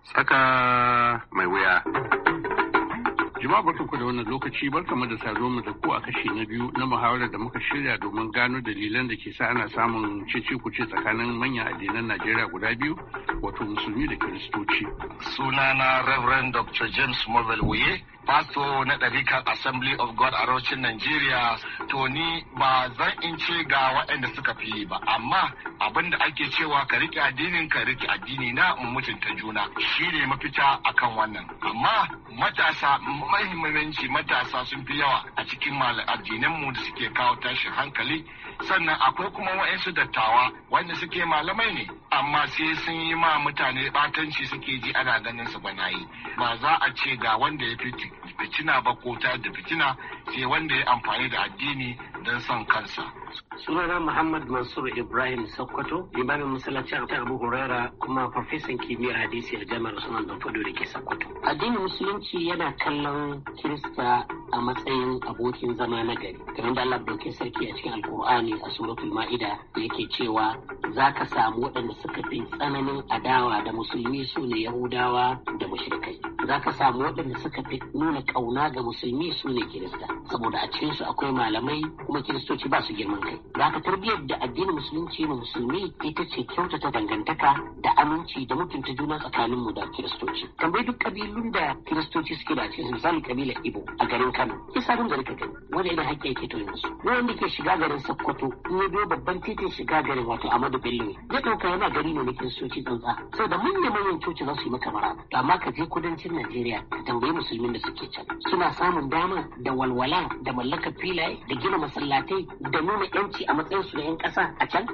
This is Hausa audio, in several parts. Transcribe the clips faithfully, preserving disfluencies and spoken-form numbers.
Tsaka mai wuya. Jama'a barkanku da wannan lokaci, barkanmu da saduwa mu da ku a kashi na biyu na muhawarar da muka shirya domin gano dalilan da ke sa ana samun cece-kuce tsakanin manyan addinan Najeriya guda biyu, wato musulmi da kiristoci. Sunana Reverend Doctor James Mobile Wuye, Pastor na ɗarikar Assembly of God a Rochin Nigeria. To ni ba zan in ce ga waɗanda suka fi yi ba, amma abin da ake cewa ka riƙe addinin ka riƙe addini na mutunta juna shi ne mafita akan wannan. Amma matasa, mahimmanci matasa sun fi yawa a cikin addinanmu da suke kawo tashin hankali. Sannan akwai kuma waɗansu dattawa wanda suke malamai ne, amma sai sun yi ma mutane batanci suke ji ana ganin su banayi. Ba za a ce ga wanda ya fi fitina ba ko ta da fitina, sai wanda ya amfani da addini don son kansa. Sunana Muhammad Mansur Ibrahim Sokoto, limamin masallacin Abu Huraira kuma farfesan kimiyyar hadisi a Jami'ar Usman Dan Fodio da ke Sokoto. Addinin Musulunci yana kallon Kirista a matsayin abokin zama na gari. Kamar da Allah dauke sarki a cikin Alkur'ani a suratul Ma'ida da yake cewa za ka samu waɗanda suka fi tsananin adawa da musulmi su ne Yahudawa da mushrikai. Za ka samu waɗanda suka fi nuna ƙauna ga musulmi su ne Kirista. Saboda a cikinsu akwai malamai kuma Kiristoci ba su girman kai. Za ka tarbiyyar da addinin Musulunci na musulmi ita ce kyautata dangantaka da aminci da mutunta juna tsakaninmu da Kiristoci. Tambayi duk kabilun da Kiristoci suke da cikin misali kabilar Igbo a garin Kano. Ki sabon gari ka gani wanda idan haƙƙi yake toye musu. Wanda ke shiga garin Sokoto in ya biyo babban titin shiga garin wato Ahmadu Bello ne. Ya ɗauka yana gari ne na Kiristoci tsantsa. Saboda manya-manyan coci za su yi maka maraba. Amma ka je kudancin Najeriya ka tambayi musulmin da suke can. Suna samun dama da walwala da mallakar filaye da gina masallatai da nuna 'yanci a matsayin su da 'yan ƙasa a can?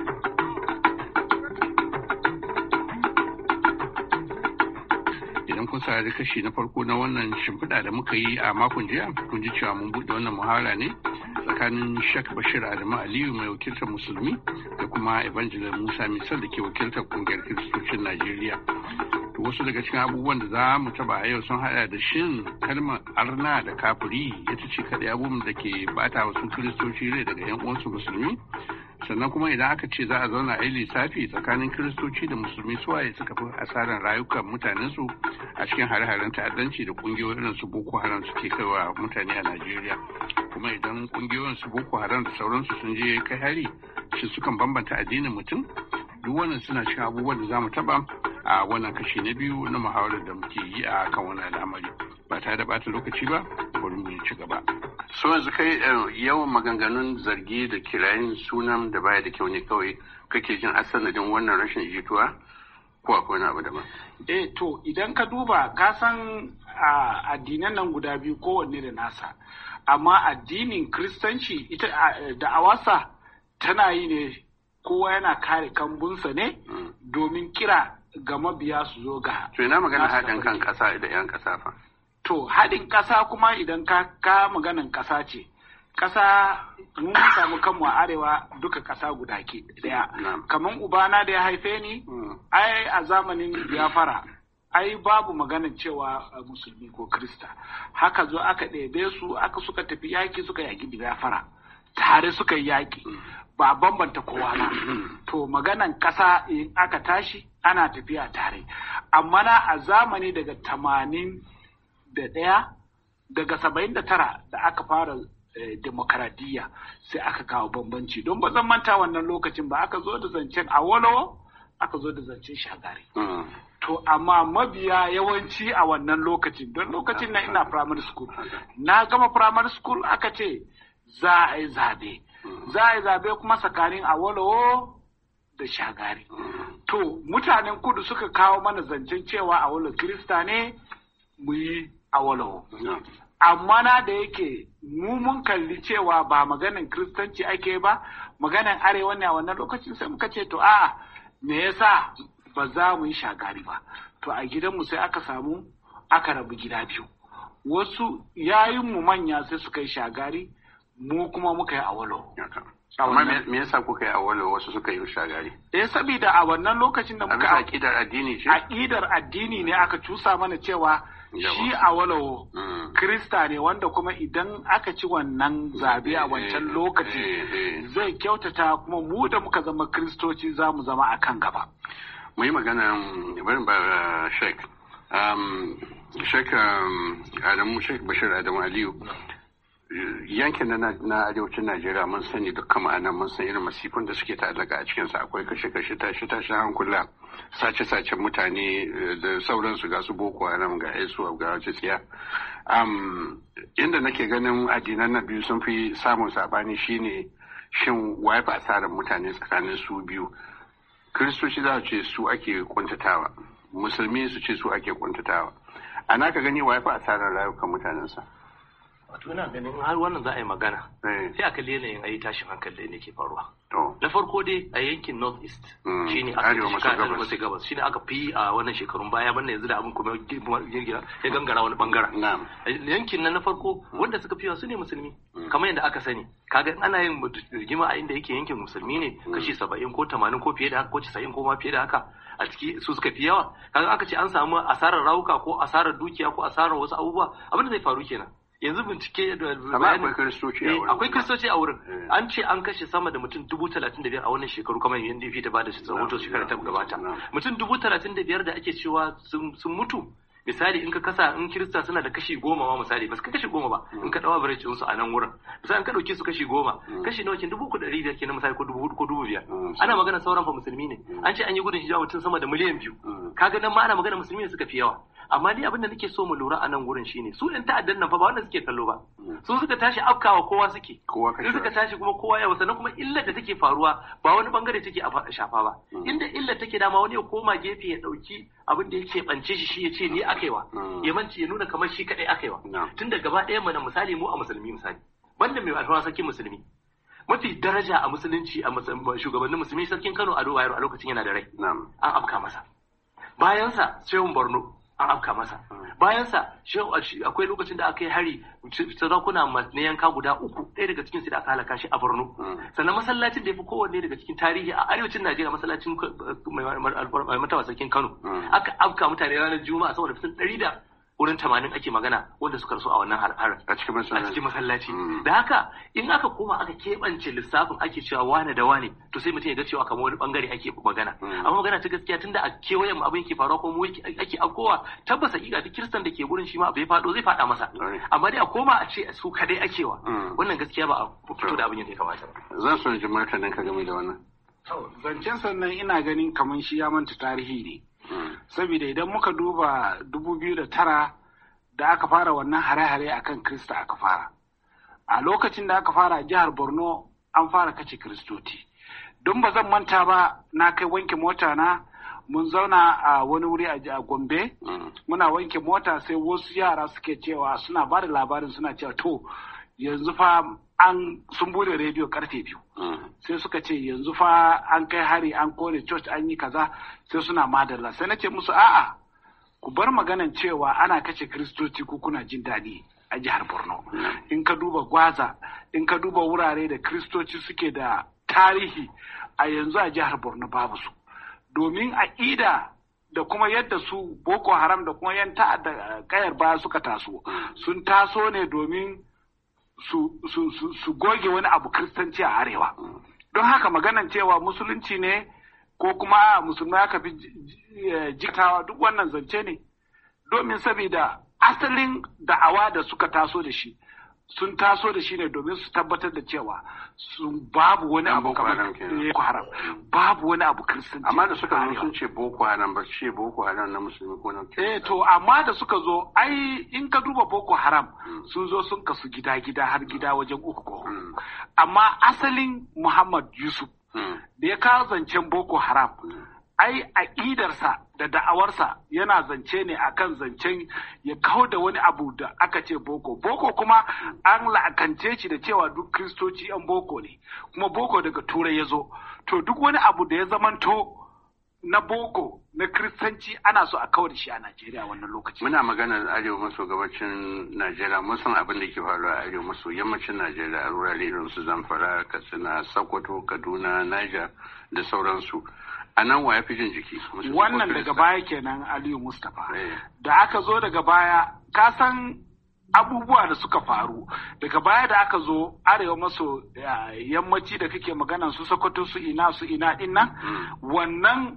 Idan kun saurari kashi na farko na wannan shimfiɗa da muka yi a makon jiya, kun ji cewa mun buɗe wannan muhawara ne tsakanin Sheikh Bashir Adamu Aliyu mai wakiltar musulmi da kuma Evangelist Musa Misal da ke wakiltar ƙungiyar Kiristocin Najeriya. Wasu daga cikin abubuwan da za mu taba a yau sun hada da shin kalmar arna da kafiri ita ce kaɗai abubuwan da ke bata wasu kiristoci rai daga yan uwansu musulmi. Sannan kuma idan aka ce za a zauna a yi lissafi tsakanin kiristoci da musulmi suwaye suka fi asarar rayukan mutanensu a cikin hare-haren ta'addanci da kungiyoyin su Boko Haram suke kaiwa mutane a Najeriya. Kuma idan kungiyoyin su Boko Haram da sauransu sun je kai hari, shi sukan bambanta addinin mutum? Duk wannan suna cikin abubuwan da za mu taba a wannan kashi na biyu na muhawarar da muke yi a kan wani al'amari. Ba tare da bata lokaci ba, bari mu ci gaba. So yanzu kai yawan maganganun zargi da kirayin sunan da baya da kyau ne kawai kake jin asanadin wannan rashin jituwa ko akwai wani abu daban? Eh to idan ka duba ka san addinan nan guda biyu kowanne da nasa, amma addinin Kiristanci ita da awasa tana yi ne kowa yana kare kambunsa ne domin kira ga mabiya su zo ga. To ina magana haɗin kan ƙasa da 'yan ƙasa fa? To haɗin ƙasa kuma idan ka ka maganan ƙasa ce. Ƙasa mun samu kanmu a arewa duka ƙasa guda ke ɗaya. Kaman ubana da ya haife ni, ai a zamanin Biafra, ai babu maganan cewa musulmi ko Krista. Haka zo aka ɗebe su, aka suka tafi yaƙi suka yaƙi Biafra. Tare suka yi yaƙi. Ba bambanta kowa ba. To maganan ƙasa in aka tashi ana tafiya tare. Amma na a zamani daga tamanin da ɗaya, daga saba'in da tara da aka fara eh, demokaradiyya sai aka kawo bambanci. Don ba zan manta wannan lokacin ba aka zo da zancen Awolowo, aka zo da zancen Shagari. Mm. To amma mabiya yawanci a wannan lokacin, don lokacin na ina primary school. Na gama primary school aka ce za a yi zabe. Za a yi zabe kuma tsakanin Awolowo da Shagari. To mutanen kudu suka kawo mana zancen cewa Awolowo Kirista ne mu yi Awolowo. Amma na da yake mu mun kalli cewa ba maganin Kiristanci ake ba, maganin arewa ne a wannan lokacin sai muka ce to a'a me yasa ba za mu yi Shagari ba. To a gidanmu sai aka samu aka rabu gida biyu. Wasu yayinmu manya sai suka yi Shagari, mu kuma muka yi Awolowo. Amma me yasa kuka yi Awolowo wasu suka yi Shagari? Eh saboda a wannan lokacin da muka aqidar addini ce. Aqidar addini ne aka cusa mana cewa shi Awolowo Kirista ne wanda kuma idan aka ci wannan zabe a wancan lokaci zai kyautata kuma mu da muka zama Kiristoci za mu zama a kan gaba. mu yi magana barin ba Sheikh um Sheikh Adamu Sheikh Bashir Adamu Aliyu yankin na na arewacin Najeriya mun sani dukkan ma'anan mun san irin masifun da suke ta'allaka a cikinsa akwai kashe-kashe tashi-tashi hankula sace-sacen mutane da sauransu ga su boko haram ga isu ga wace tsiya inda nake ganin addinan na biyu sun fi samun sabani shine shin waye fa asarar mutane tsakanin su biyu kiristoci za su ce su ake kuntatawa musulmi su ce su ake kuntatawa ana ka gani waye fa asarar rayukan mutanensa. Wato ina ganin har wannan za a yi magana sai a kalli yanayin ayi tashin hankali da ke faruwa. Na farko dai a yankin North East shine aka arewa maso gabas shine aka fi a wannan shekarun baya banda yanzu da abin kuma ya gangara wani bangaren. Yankin nan na farko wanda suka fi su ne musulmi kamar yadda aka sani kaga ana yin rigima a inda yake yankin musulmi ne kashi saba'in ko tamanin ko fiye da haka ko casa'in ko ma fiye da haka a ciki su suka fi yawa kaga aka ce an samu asarar rawuka ko asarar dukiya ko asarar wasu abubuwa abin da zai faru kenan. Yanzu bincike da bayani akwai kristoci a wurin akwai kristoci a wurin an ce an kashe sama da mutum dubu talatin da biyar a wannan shekaru kamar yadda ya fi ta bada shi rahoto shekara ta gabata mutum dubu talatin da biyar da ake cewa sun mutu misali in ka kasa in kirista suna da kashi goma ma misali ba su kashi goma ba in ka dawa average su a nan wurin misali in ka dauke su kashi goma kashi nawa kin dubu uku da ɗari biyar kenan misali ko dubu hudu ko dubu biyar ana magana sauran fa musulmi ne an ce an yi gudun hijira mutum sama da miliyan biyu kaga nan ma ana magana musulmi ne suka fi yawa amma ni abin da nake so mu lura a nan gurin shine su ɗan ta'addan nan fa ba wanda suke kallo ba su suka tashi afkawa kowa suke su suka tashi kuma kowa yawa sannan kuma illar da take faruwa ba wani bangare take shafa ba inda illar take dama wani ya koma gefe ya dauki abin da yake bance shi shi ya ce ni akaiwa ya mance ya nuna kamar shi kadai akaiwa tunda gaba ɗaya mu na misali mu a musulmi misali banda mai alfawa sarkin musulmi mafi daraja a musulunci a shugabannin musulmi sarkin Kano Ado Bayero a lokacin yana da rai an afka masa bayansa Shehun Borno an afka masa bayansa akwai lokacin da aka yi hari sarakuna na yanka guda uku ɗaya daga cikin su da aka halaka shi a Borno sannan masallacin da ya fi kowanne daga cikin tarihi a arewacin Najeriya masallacin mai matawa sarkin Kano aka afka mutane ranar Juma'a saboda fitin ɗari da wurin tamanin ake magana wanda suka rasu a wannan harin a cikin masallaci da haka in aka koma aka keɓance lissafin ake cewa wane da wane to sai mutum ya ga cewa kamar wani bangare ake magana amma magana ta gaskiya tunda a kewayen mu abin ke faruwa ko mu ake afkowa tabbas hakika duk kiristan da ke gurin shi ma abu ya faɗo zai faɗa masa amma dai a koma a ce su kadai akewa wannan gaskiya ba a fito da abin yadda ya kamata ba zan so ji martanin ka game da wannan zancen sannan ina ganin kamar shi ya manta tarihi ne saboda idan muka duba dubu biyu da tara da aka fara wannan hare-hare akan Krista aka fara a lokacin da aka fara a jihar Borno an fara kace Kristoti don ba zan manta ba na kai wanke mota na mun zauna a wani wuri a Gombe muna wanke mota sai wasu yara suke cewa suna ba da labarin suna cewa to yanzu fa an sun bude rediyo karfe biyu sai suka ce yanzu fa an kai hari an kone church an yi kaza sai suna madalla sai na ce musu a'a ku bar maganan cewa ana kace kristoci ko kuna jin daɗi a jihar Borno in ka duba Gwaza in ka duba wurare da kristoci suke da tarihi a yanzu a jihar Borno babu su domin aƙida da kuma yadda su Boko Haram da kuma yan ta'adda kayar baya suka taso sun taso ne domin su, su, su, su goge wani abu kristanci a arewa don haka maganan cewa musulunci ne ko kuma musulmai aka fi jiktawa duk wannan zance ne domin saboda asalin da'awa da suka taso da shi sun taso da shi ne domin su tabbatar da cewa sun babu wani abu kamar Boko Haram babu wani abu kristanci amma da suka zo sun ce Boko Haram ba ce Boko Haram na musulmi ko na eh to amma da suka zo ai in ka duba Boko Haram sun zo sun kasu gida-gida har gida wajen uku ko amma asalin Muhammad Yusuf da ya kawo zancen Boko Haram ai aƙidarsa da da'awarsa yana zance ne akan zancen ya kawo da wani abu da aka ce boko boko kuma an la'akance shi da cewa duk kristoci yan boko ne kuma boko daga turai ya zo to duk wani abu da ya zamanto na boko na kristanci ana so a kawo da shi a Najeriya wannan lokaci. Muna maganar arewa maso gabacin Najeriya mun san abin da ke faruwa a arewa maso yammacin Najeriya a wurare irin su Zamfara, Katsina, Sokoto, Kaduna, Niger da sauransu. A nan wa ya fi jin jiki? Wannan daga baya kenan Aliyu Mustapha. Da aka zo daga baya, ka san abubuwa da suka faru. Daga baya da aka zo arewa maso yammaci da kake magana su Sokoto su ina su ina din nan, wannan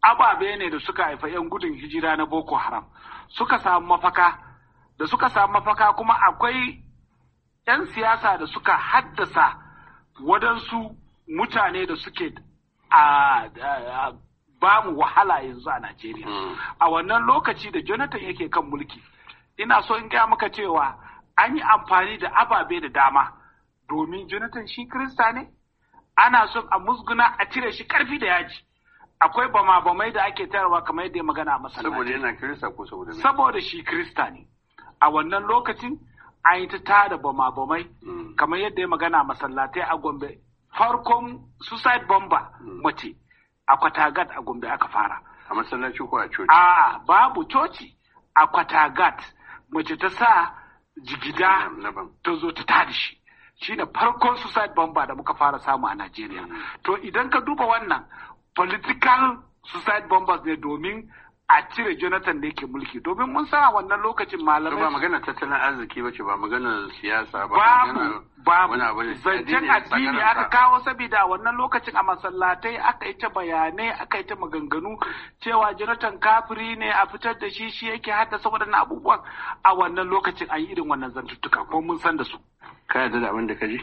ababe ne da suka haifa 'yan gudun hijira na Boko Haram suka samu mafaka da suka samu mafaka kuma akwai 'yan siyasa da suka haddasa waɗansu mutane da suke a ba mu wahala yanzu a Najeriya. A wannan lokaci da Jonathan yake kan mulki, ina so in gaya maka cewa an yi amfani da ababe da dama domin Jonathan shi Kirista ne, ana son a musguna a cire shi karfi da yaji. Akwai bama-bamai da ake tayarwa kamar yadda ya magana a masallaci. Saboda yana Kirista ko saboda Saboda shi Kirista ne. A wannan lokacin an yi ta tada bama-bamai kamar yadda ya magana a masallatai a Gombe. Farkon suicide bomber mace a Kwatagat a Gombe aka fara. A masallaci ko a coci? A babu coci. A Kwatagat mace ta sa jigida ta zo ta tada shi. Shi ne farkon suicide bomber da muka fara samu a Najeriya. To idan ka duba wannan political suicide bombers ne domin a cire Jonathan da yake mulki, domin mun san a wannan lokacin malamai ba magana tattalin arziki ba ce, ba magana siyasa ba, babu babu zancen addini aka kawo, saboda a wannan lokacin a masallatai aka yi ta bayanai, aka yi ta maganganu cewa Jonathan kafiri ne, a fitar da shi shi yake haddasa waɗannan abubuwan. A wannan lokacin an yi irin wannan zantuttuka ko mun san da su. Ka yarda da abin da ka ji?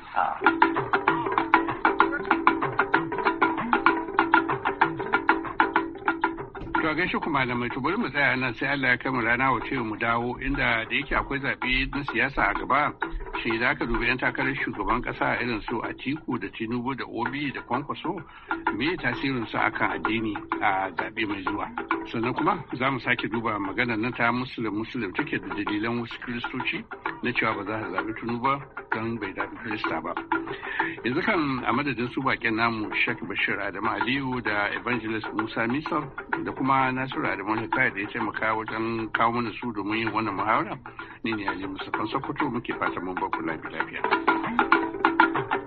To a gaishe ku malamai, to bari mu tsaya nan sai Allah ya kai mu rana wace mu dawo, inda da yake akwai zaɓe na siyasa a gaba. Shi da aka dubi 'yan takarar shugaban ƙasa irin su Atiku da Tinubu da Obi da Kwankwaso, me tasirin su akan addini a zaɓe mai zuwa? Sannan kuma za mu sake duba maganar nan ta musulun musulun take da dalilan wasu kiristoci na cewa ba za a zaɓi Tinubu don bai zaɓi Kirista ba. Yanzu kan a madadin su baƙin namu Sheikh Bashir Adamu Aliyu da Evangelist Musa Misal da kuma Nasiru Adamu Hikaya da ya taimaka wajen kawo mana su domin yin wannan muhawara, ni ne Ali Mustapha Sokoto, muke fata mun ba ku lafiya.